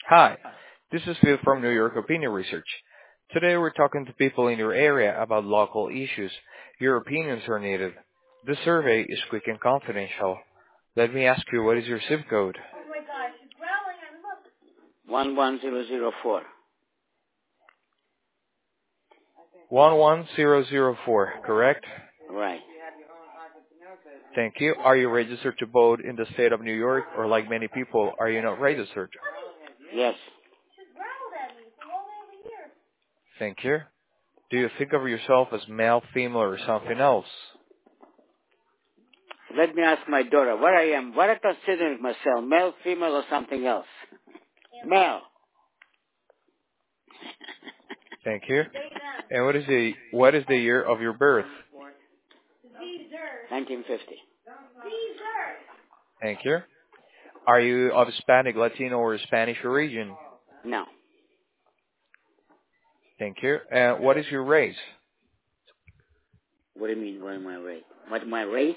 Hi, this is Phil from New York Opinion Research. Today we're talking to people in your area about local issues. Your opinions are needed. This survey is quick and confidential. Let me ask you, what is your zip code? 11004. 11004, correct? Right. Thank you. Are you registered to vote in the state of New York, or like many people, are you not registered? Yes. Thank you. Do you think of yourself as male, female, or something else? Let me ask my daughter what I am. What I consider myself, male, female, or something else? Male. Thank you. And what is the year of your birth? 1950. Thank you. Are you of Hispanic, Latino, or Spanish origin? No. Thank you. And what is your race? What do you mean, what am I race? What my race?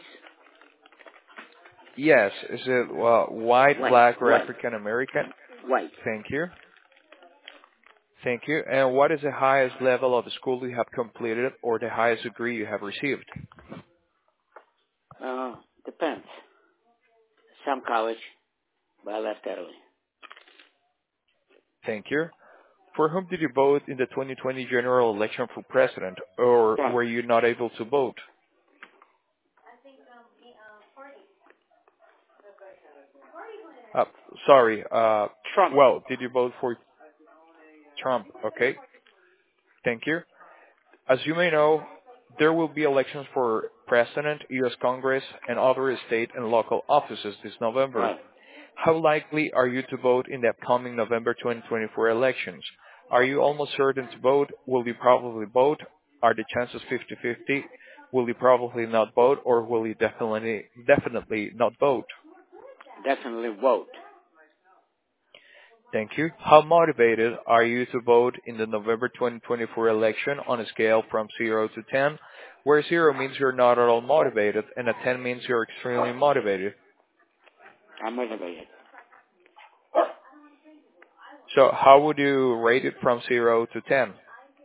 Yes. Is it white, black, or White. African American? White. Thank you. Thank you. And what is the highest level of school you have completed or the highest degree you have received? Depends. Some college, but I left early. Thank you. For whom did you vote in the 2020 general election for president, or Trump. were you not able to vote? Uh, sorry. Trump. Well, did you vote for Trump? Okay. Thank you. As you may know, there will be elections for President, U.S. Congress, and other state and local offices this November. Right. How likely are you to vote in the upcoming November 2024 elections? Are you almost certain to vote? Will you probably vote? Are the chances 50-50? Will you probably not vote, or will you definitely not vote? Definitely vote. Thank you. How motivated are you to vote in the November 2024 election on a scale from 0 to 10, where 0 means you're not at all motivated and a 10 means you're extremely motivated? I'm motivated. So how would you rate it from 0 to 10?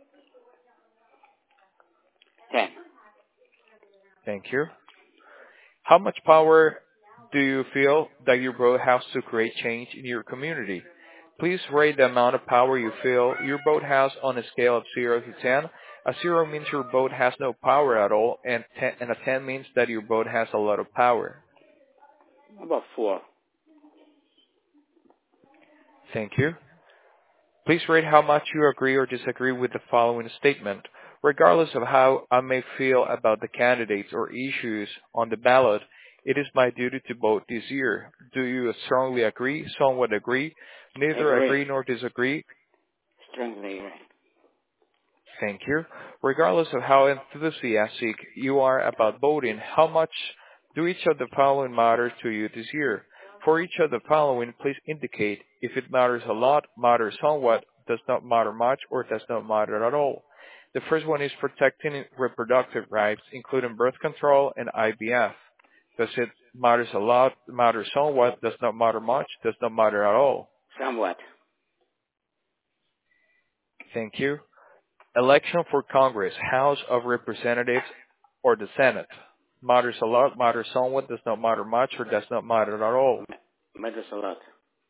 10. Thank you. How much power do you feel that your vote has to create change in your community? Please rate the amount of power you feel your vote has on a scale of 0 to 10. A 0 means your vote has no power at all, and a 10 means that your vote has a lot of power. About 4. Thank you. Please rate how much you agree or disagree with the following statement. Regardless of how I may feel about the candidates or issues on the ballot, it is my duty to vote this year. Do you strongly agree, somewhat agree, neither agree nor disagree? Strongly agree. Thank you. Regardless of how enthusiastic you are about voting, how much do each of the following matter to you this year? For each of the following, please indicate if it matters a lot, matters somewhat, does not matter much, or does not matter at all. The first one is protecting reproductive rights, including birth control and IVF. Does it matters a lot, matters somewhat, does not matter much, does not matter at all? Somewhat. Thank you. Election for Congress, House of Representatives, or the Senate. Matters a lot, matters somewhat, does not matter much, or does not matter at all. Matters a lot.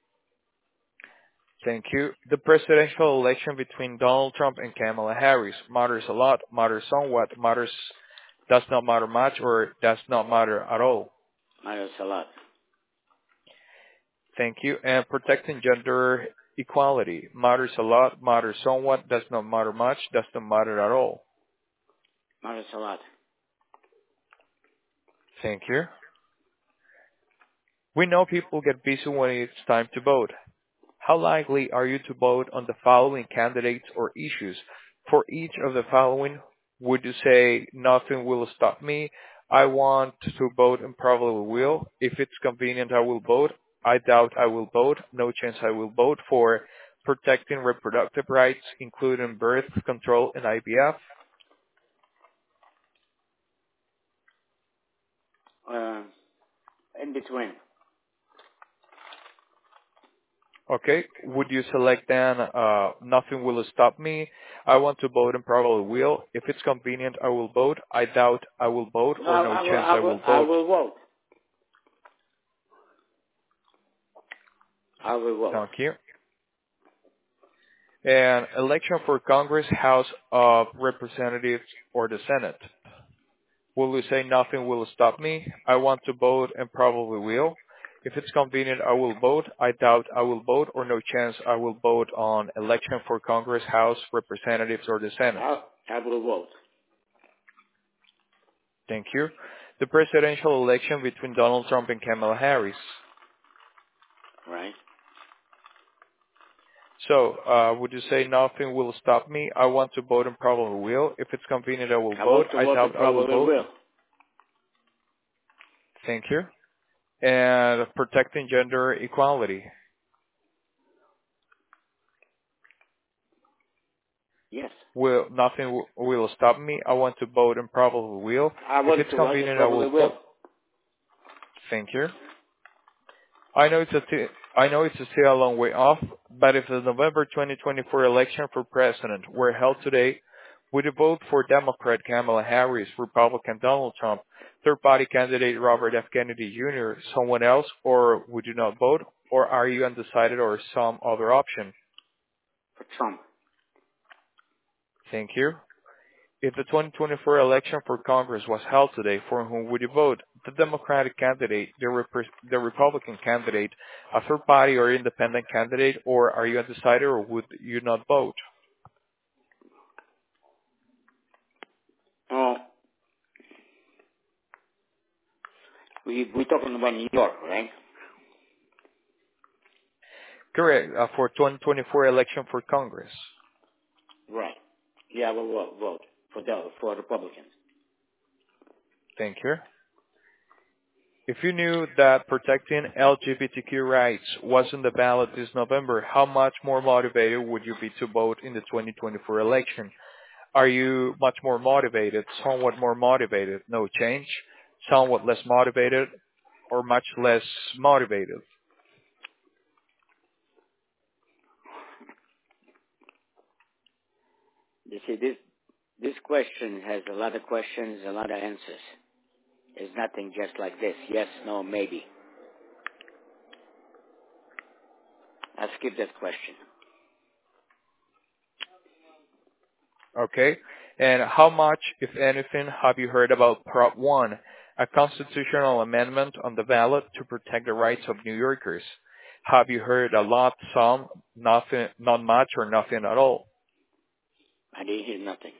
Thank you. The presidential election between Donald Trump and Kamala Harris. Matters a lot, matters somewhat, does not matter much, or does not matter at all. Matters a lot. Thank you. And protecting gender equality. Matters a lot, matters somewhat, does not matter much, does not matter at all. Matters a lot. Thank you. We know people get busy when it's time to vote. How likely are you to vote on the following candidates or issues? For each of the following, would you say nothing will stop me? I want to vote and probably will. If it's convenient, I will vote. I doubt I will vote. No chance I will vote. For protecting reproductive rights, including birth control and IVF. In between. Okay. Would you select then nothing will stop me? I want to vote and probably will. If it's convenient, I will vote. I doubt I will vote, No, or no chance I will I vote. will vote. I will vote. Thank you. And election for Congress, House of Representatives, or the Senate. Will you say nothing will stop me? I want to vote and probably will. If it's convenient, I will vote. I doubt I will vote, or no chance I will vote on election for Congress, House, Representatives, or the Senate. I will vote. Thank you. The presidential election between Donald Trump and Kamala Harris. Right. So, would you say nothing will stop me? I want to vote and probably will. If it's convenient, I will vote. I doubt I will vote. Thank you. And protecting gender equality. Yes. Nothing will stop me. I want to vote and probably will. If it's convenient, I will vote. Thank you. I know it's still a long way off, but if the November 2024 election for president were held today, would you vote for Democrat Kamala Harris, Republican Donald Trump, third-party candidate Robert F. Kennedy Jr., someone else, or would you not vote, or are you undecided or some other option? For Trump. Thank you. If the 2024 election for Congress was held today, for whom would you vote? The Democratic candidate, the Republican candidate, a third party or independent candidate, or are you undecided or would you not vote? Oh, we're talking about New York, right? Correct. For 2024 election for Congress. Right. Yeah, I will vote for Republicans. Thank you. If you knew that protecting LGBTQ rights was on the ballot this November, how much more motivated would you be to vote in the 2024 election? Are you much more motivated, somewhat more motivated, no change, somewhat less motivated, or much less motivated? You see, this question has a lot of questions, a lot of answers. It's nothing just like this. Yes, no, maybe. I'll skip that question. Okay. And how much, if anything, have you heard about Prop 1, a constitutional amendment on the ballot to protect the rights of New Yorkers? Have you heard a lot, some, nothing, not much, or nothing at all? I didn't hear nothing.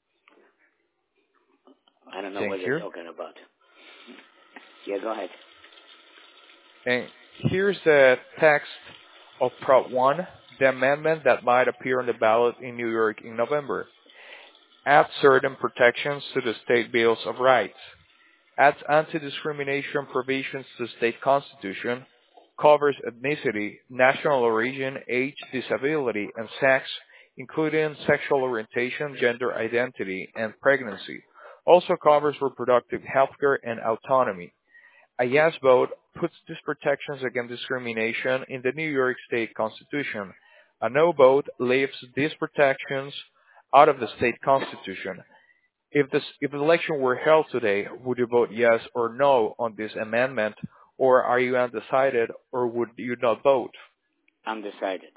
I don't know what you're talking about. Yeah, go ahead. And here's the text of Prop 1, the amendment that might appear on the ballot in New York in November. Adds certain protections to the state bills of rights. Adds anti-discrimination provisions to the state constitution. Covers ethnicity, national origin, age, disability, and sex, including sexual orientation, gender identity, and pregnancy. Also covers reproductive health care and autonomy. A yes vote puts these protections against discrimination in the New York State Constitution. A no vote leaves these protections out of the state constitution. If the election were held today, would you vote yes or no on this amendment, or are you undecided, or would you not vote? Undecided.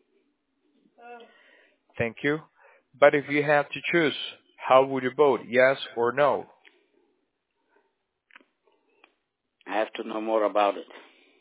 Thank you. But if you had to choose, how would you vote, yes or no? I have to know more about it.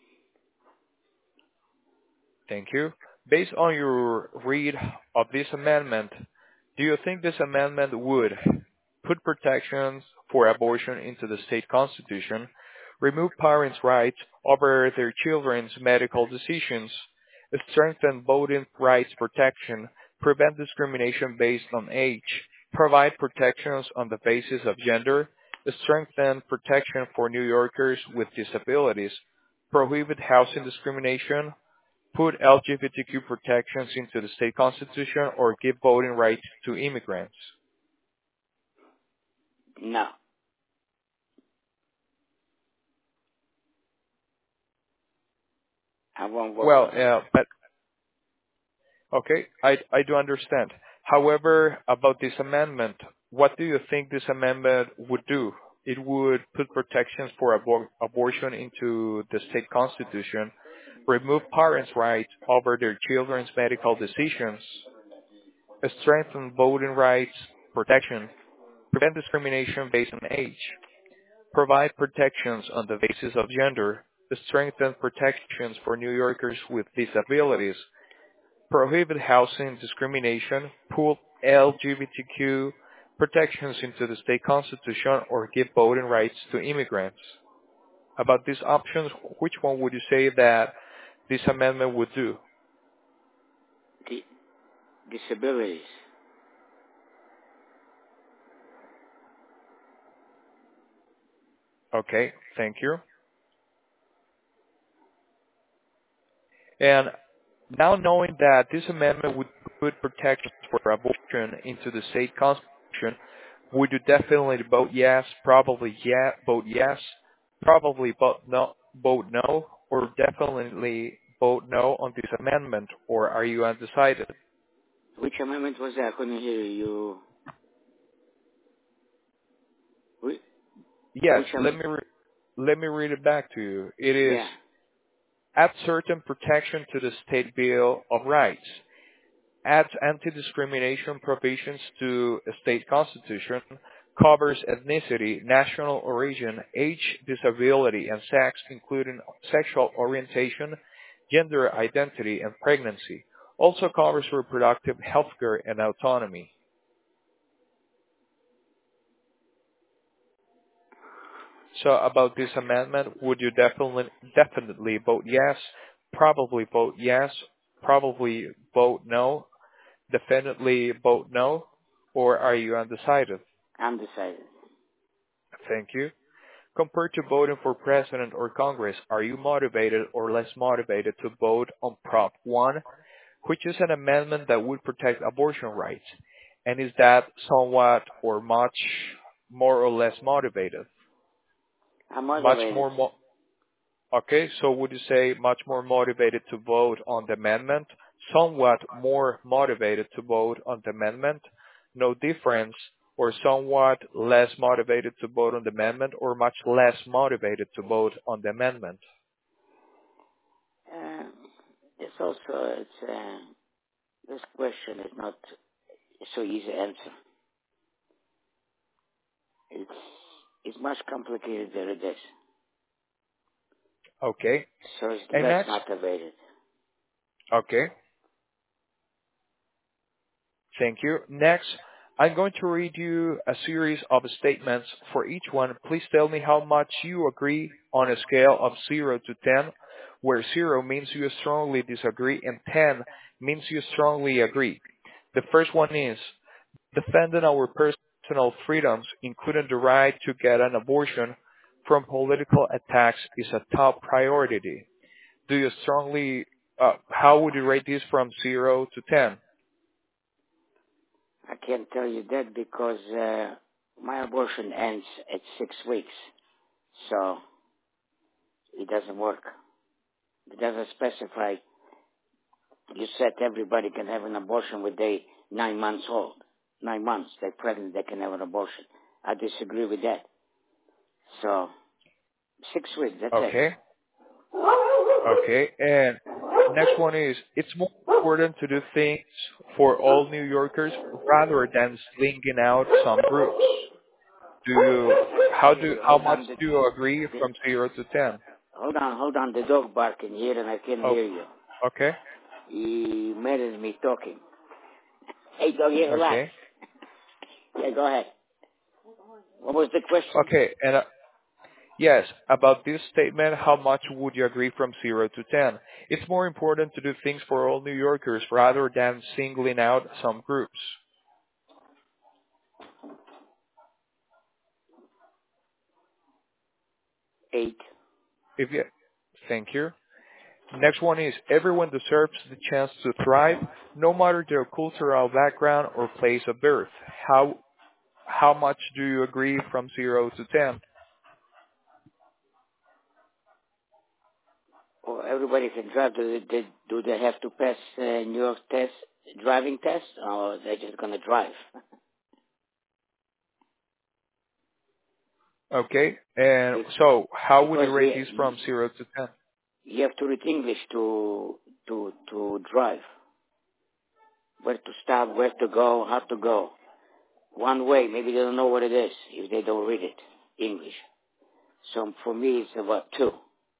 Thank you. Based on your read of this amendment, do you think this amendment would put protections for abortion into the state constitution, remove parents' rights over their children's medical decisions, strengthen voting rights protection, prevent discrimination based on age, provide protections on the basis of gender, strengthen protection for New Yorkers with disabilities, prohibit housing discrimination, put LGBTQ protections into the state constitution, or give voting rights to immigrants? No. I won't vote. Well, Okay, I do understand. However, about this amendment, what do you think this amendment would do? It would put protections for abortion into the state constitution, remove parents' rights over their children's medical decisions, strengthen voting rights protection, prevent discrimination based on age, provide protections on the basis of gender, strengthen protections for New Yorkers with disabilities, prohibit housing discrimination, put LGBTQ protections into the state constitution, or give voting rights to immigrants. About these options, which one would you say that this amendment would do? Disabilities. Okay, thank you. And now knowing that this amendment would put protections for abortion into the state constitution, would you definitely vote yes, probably yeah, vote yes, probably vote no, or definitely vote no on this amendment, or are you undecided? Which amendment was that? I couldn't hear you. Yes, let me read it back to you. It is add certain protection to the State Bill of Rights, adds anti-discrimination provisions to a state constitution, covers ethnicity, national origin, age, disability, and sex, including sexual orientation, gender identity, and pregnancy. Also covers reproductive health care and autonomy. So about this amendment, would you definitely vote yes, probably vote yes, probably vote no, definitely vote no, or are you undecided? Undecided. Thank you. Compared to voting for president or Congress, are you motivated or less motivated to vote on Prop 1, which is an amendment that would protect abortion rights? And is that somewhat or much more or less motivated? I'm motivated. Much more. Okay, so would you say much more motivated to vote on the amendment, somewhat more motivated to vote on the amendment, no difference, or somewhat less motivated to vote on the amendment, or much less motivated to vote on the amendment? This question is not so easy to answer. It's much complicated than it is. Okay. So it's less motivated. Okay. Thank you. Next, I'm going to read you a series of statements. For each one, please tell me how much you agree on a scale of 0 to 10, where 0 means you strongly disagree and 10 means you strongly agree. The first one is, defending our personal freedoms, including the right to get an abortion, from political attacks is a top priority. Do you strongly, how would you rate this from 0 to 10? I can't tell you that because my abortion ends at 6 weeks. So it doesn't work. It doesn't specify. You said everybody can have an abortion when they're 9 months old. 9 months, they're pregnant, they can have an abortion. I disagree with that. So 6 weeks, that's it. Okay, and next one is, it's more important to do things for all New Yorkers rather than slinging out some groups. How much do you agree from 0 to 10? Hold on, the dog barking here and I can't hear you. Okay. He mad at me talking. Hey, doggy, relax. Yeah, go ahead. What was the question? Okay, and yes, about this statement, how much would you agree from 0 to 10? It's more important to do things for all New Yorkers rather than singling out some groups. 8. Thank you. Next one is, everyone deserves the chance to thrive, no matter their cultural background or place of birth. How much do you agree from 0 to 10? Well, everybody can drive. Do they have to pass New York driving test, or they're just gonna drive? Okay. And so, how would you rate Because these from 0 to 10? you have to read English to drive. Where to stop, where to go, how to go. One way, maybe they don't know what it is if they don't read it, English. So for me, it's about 2.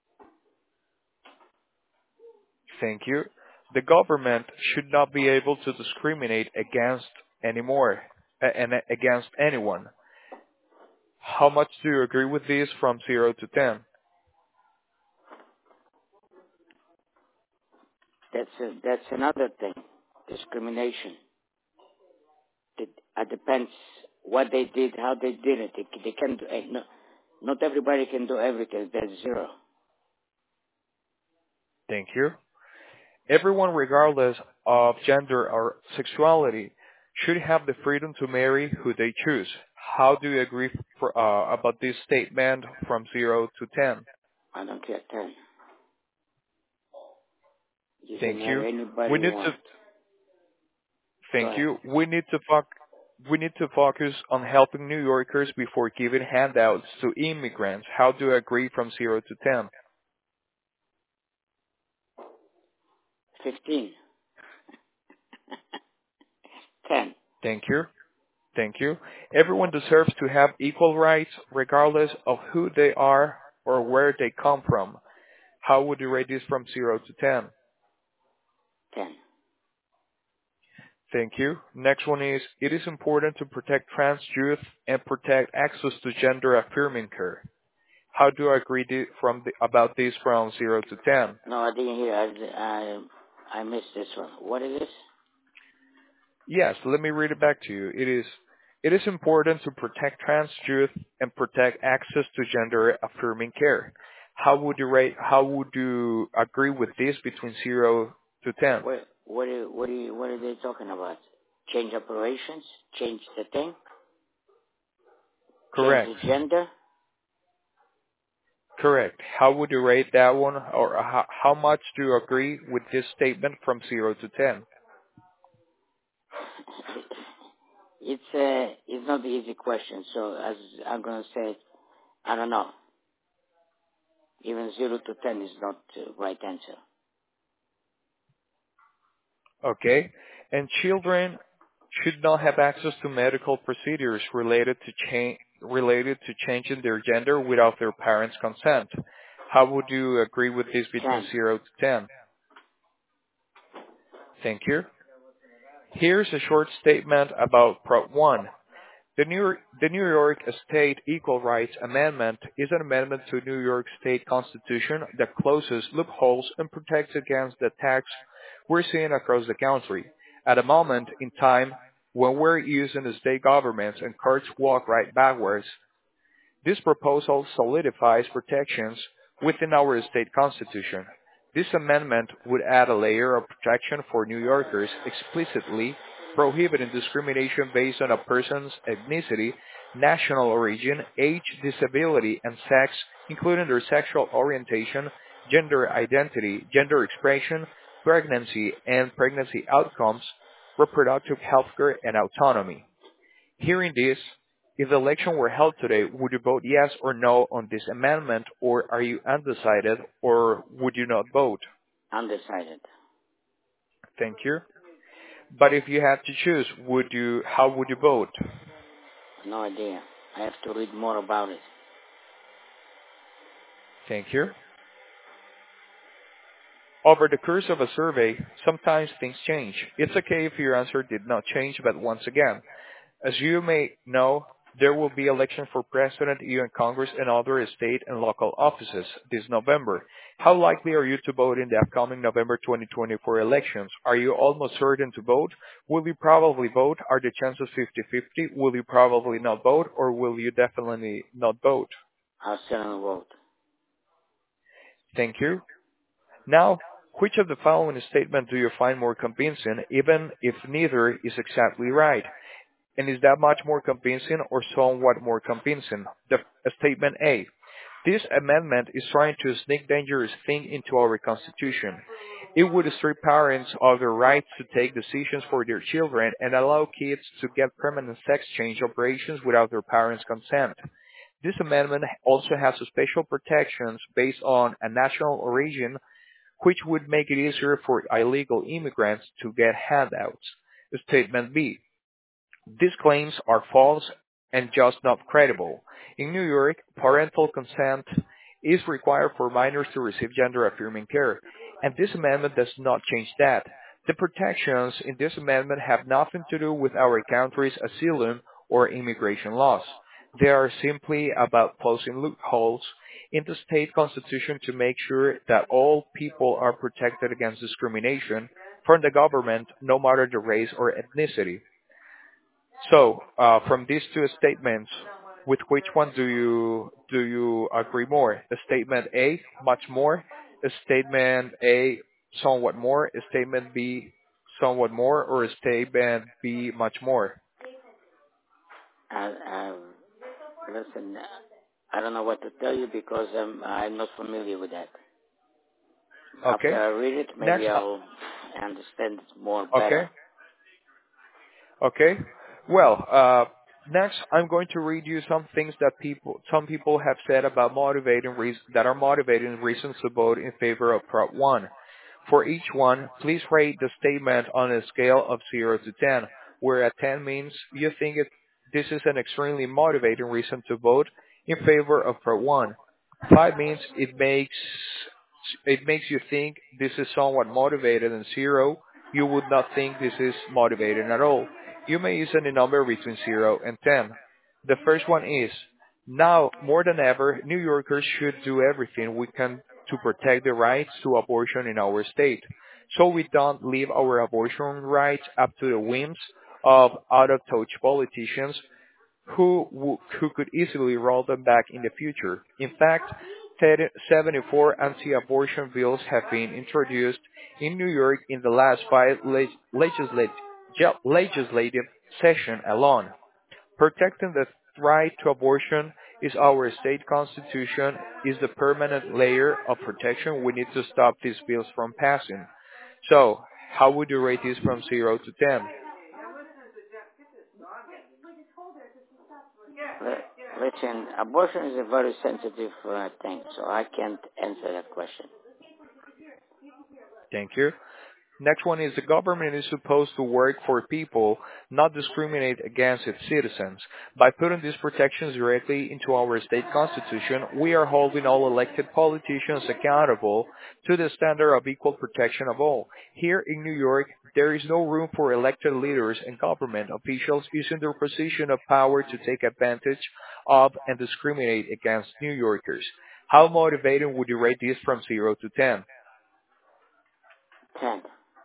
Thank you. The government should not be able to discriminate against anymore and against anyone. How much do you agree with this from 0 to 10? That's another thing, discrimination. It depends what they did, how they did it. They can do, no, not everybody can do everything. That's 0. Thank you. Everyone, regardless of gender or sexuality, should have the freedom to marry who they choose. How do you agree about this statement from 0 to 10? I don't care, 10. You can Thank you. marry anybody We you need want. to Thank you. We need to focus on helping New Yorkers before giving handouts to immigrants. How do you agree from 0 to 10? 15. 10. Thank you. Thank you. Everyone deserves to have equal rights regardless of who they are or where they come from. How would you rate this from 0 to 10? 10. Thank you. Next one is, it is important to protect trans youth and protect access to gender-affirming care. How do I agree about this from 0 to 10? No, I didn't hear. I missed this one. What is this? Yes, let me read it back to you. It is important to protect trans youth and protect access to gender-affirming care. How would you agree with this between 0 to 10? What are they talking about? Change operations? Change the thing? Correct. Change the gender? Correct. How would you rate that one, or how much do you agree with this statement from 0 to 10? It's not the easy question, so as I'm gonna say, I don't know. Even 0 to 10 is not the right answer. Okay. And children should not have access to medical procedures related to changing their gender without their parents' consent. How would you agree with this between 10. 0 to 10? Thank you. Here's a short statement about Prop 1. The New York State Equal Rights Amendment is an amendment to New York State Constitution that closes loopholes and protects against the attacks we're seeing across the country at a moment in time when we're using the state governments and courts walk right backwards. This proposal solidifies protections within our state constitution. This amendment would add a layer of protection for New Yorkers, explicitly prohibiting discrimination based on a person's ethnicity, national origin, age, disability, and sex, including their sexual orientation, gender identity, gender expression, pregnancy and pregnancy outcomes, reproductive health care, and autonomy. Hearing this, if the election were held today, would you vote yes or no on this amendment, or are you undecided, or would you not vote? Undecided. Thank you. But if you had to choose, how would you vote? No idea. I have to read more about it. Thank you. Over the course of a survey, sometimes things change. It's okay if your answer did not change, but once again, as you may know, there will be elections for President, EU and Congress, and other state and local offices this November. How likely are you to vote in the upcoming November 2024 elections? Are you almost certain to vote? Will you probably vote? Are the chances 50-50? Will you probably not vote, or will you definitely not vote? I'll certainly vote. Thank you. Now, which of the following statements do you find more convincing, even if neither is exactly right? And is that much more convincing or somewhat more convincing? Statement A. This amendment is trying to sneak dangerous thing into our Constitution. It would strip parents of their rights to take decisions for their children and allow kids to get permanent sex change operations without their parents' consent. This amendment also has special protections based on a national origin, which would make it easier for illegal immigrants to get handouts. Statement B. These claims are false and just not credible. In New York, parental consent is required for minors to receive gender-affirming care, and this amendment does not change that. The protections in this amendment have nothing to do with our country's asylum or immigration laws. They are simply about closing loopholes in the state constitution to make sure that all people are protected against discrimination from the government, no matter the race or ethnicity. So, from these two statements, with which one do you agree more? Statement A, much more. Statement A, somewhat more. Statement B, somewhat more, or statement B, much more. Uh, uh, Listen, I don't know what to tell you because I'm not familiar with that. After Okay. I read it, maybe Next. I'll understand it more Okay. better. Okay. Well, next I'm going to read you some things that some people have said about that are motivating reasons to vote in favor of Prop 1. For each one, please rate the statement on a scale of 0 to 10, where a 10 means you think this is an extremely motivating reason to vote in favor of Prop 1. 5 means it makes you think this is somewhat motivated, and 0, you would not think this is motivating at all. You may use any number between 0 and 10. The first one is, now more than ever, New Yorkers should do everything we can to protect the rights to abortion in our state, so we don't leave our abortion rights up to the whims of out-of-touch politicians who could easily roll them back in the future. In fact, 74 anti-abortion bills have been introduced in New York in the last five legislative session alone. Protecting the right to abortion is our state constitution, is the permanent layer of protection we need to stop these bills from passing. So, how would you rate this from 0 to 10? Listen, abortion is a very sensitive thing, so I can't answer that question. Thank you. Next one is the government is supposed to work for people, not discriminate against its citizens. By putting these protections directly into our state constitution, we are holding all elected politicians accountable to the standard of equal protection of all. Here in New York, there is no room for elected leaders and government officials using their position of power to take advantage of and discriminate against New Yorkers. How motivating would you rate this from 0 to 10? 10.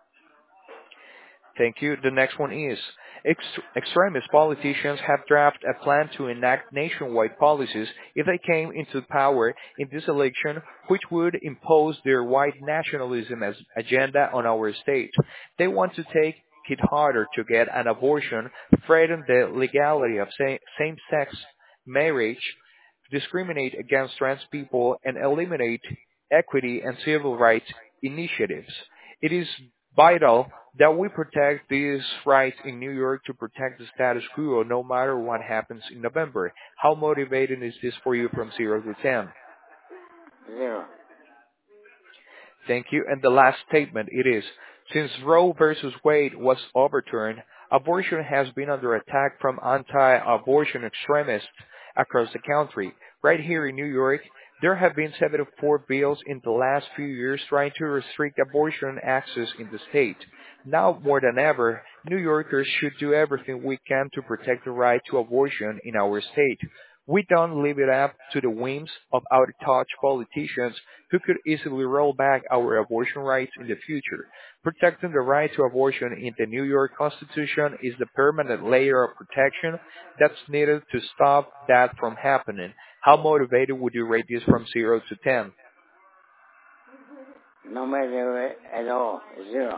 Thank you. The next one is extremist politicians have drafted a plan to enact nationwide policies if they came into power in this election, which would impose their white nationalism as agenda on our state. They want to take it harder to get an abortion, threaten the legality of same-sex marriage, discriminate against trans people, and eliminate equity and civil rights initiatives. It is vital that we protect these rights in New York to protect the status quo no matter what happens in November. How motivating is this for you from 0 to 10? 0. Thank you. And the last statement, it is, since Roe versus Wade was overturned, abortion has been under attack from anti-abortion extremists across the country. Right here in New York, there have been 74 bills in the last few years trying to restrict abortion access in the state. Now more than ever, New Yorkers should do everything we can to protect the right to abortion in our state. We don't leave it up to the whims of out-of-touch politicians who could easily roll back our abortion rights in the future. Protecting the right to abortion in the New York Constitution is the permanent layer of protection that's needed to stop that from happening. How motivated would you rate this from 0 to 10? No matter at all. 0.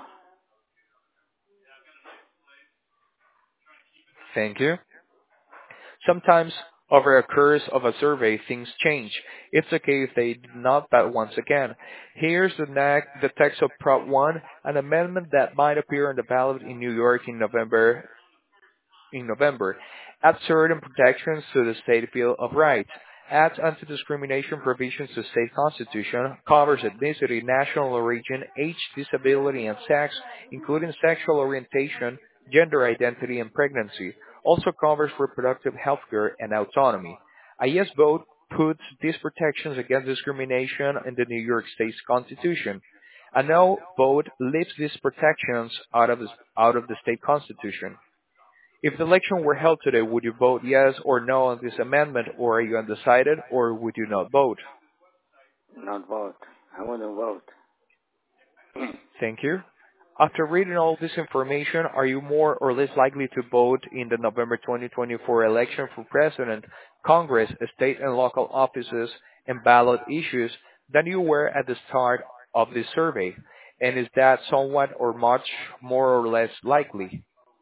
Thank you. Sometimes Over a course of a survey, things change. It's okay if they did not, but once again, here's the text of Prop 1, an amendment that might appear on the ballot in New York in November, adds certain protections to the state Bill of Rights, adds anti-discrimination provisions to state constitution, covers ethnicity, national origin, age, disability, and sex, including sexual orientation, gender identity, and pregnancy, also covers reproductive health care and autonomy. A yes vote puts these protections against discrimination in the New York State's constitution. A no vote leaves these protections out of the state constitution. If the election were held today, would you vote yes or no on this amendment, or are you undecided, or would you not vote? Not vote. I wouldn't vote. Thank you. After reading all this information, are you more or less likely to vote in the November 2024 election for president, Congress, state and local offices, and ballot issues than you were at the start of this survey? And is that somewhat or much more or less likely?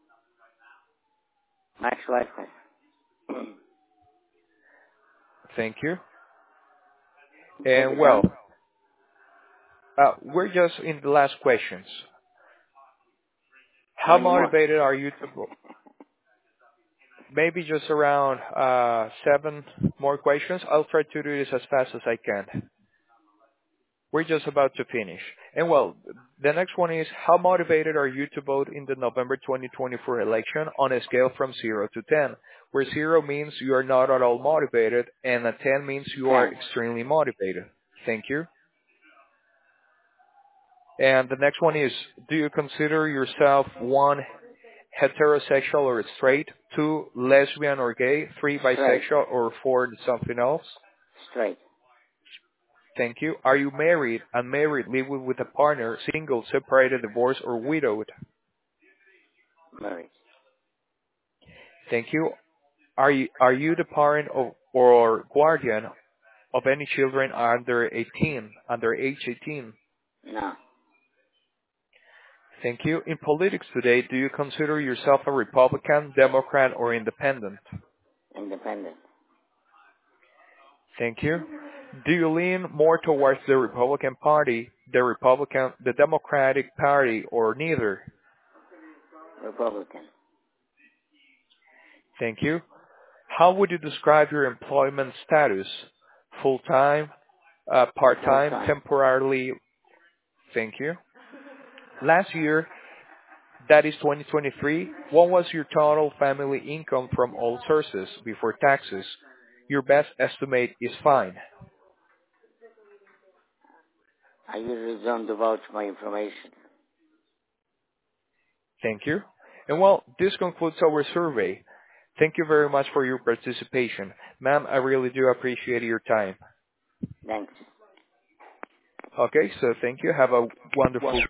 Much likely. Thank you. Okay, And done? we're just in the last questions. How How many more? motivated are you to vote? Maybe just around 7 more questions. I'll try to do this as fast as I can. We're just about to finish. And well, the next one is, how motivated are you to vote in the November 2024 election on a scale from 0 to 10, where 0 means you are not at all motivated and a 10 means you are 10. extremely motivated? Thank you. And the next one is, do you consider yourself 1, heterosexual or straight, 2, lesbian or gay, 3, Straight. bisexual, or 4, something else? Straight. Thank you. Are you married, unmarried, living with a partner, single, separated, divorced, or widowed? Married. Thank you. Are you the parent of, or guardian of any children under age 18? No. Thank you. In politics today, do you consider yourself a Republican, Democrat, or independent? Independent. Thank you. Do you lean more towards the Republican Party, the Democratic Party, or neither? Republican. Thank you. How would you describe your employment status? Full-time, part-time, Full-time. temporarily? Thank you. Last year, that is 2023, what was your total family income from all sources before taxes? Your best estimate is fine. I usually don't divulge my information. Thank you. And well, this concludes our survey. Thank you very much for your participation. Ma'am, I really do appreciate your time. Thanks. Okay, so thank you. Have a wonderful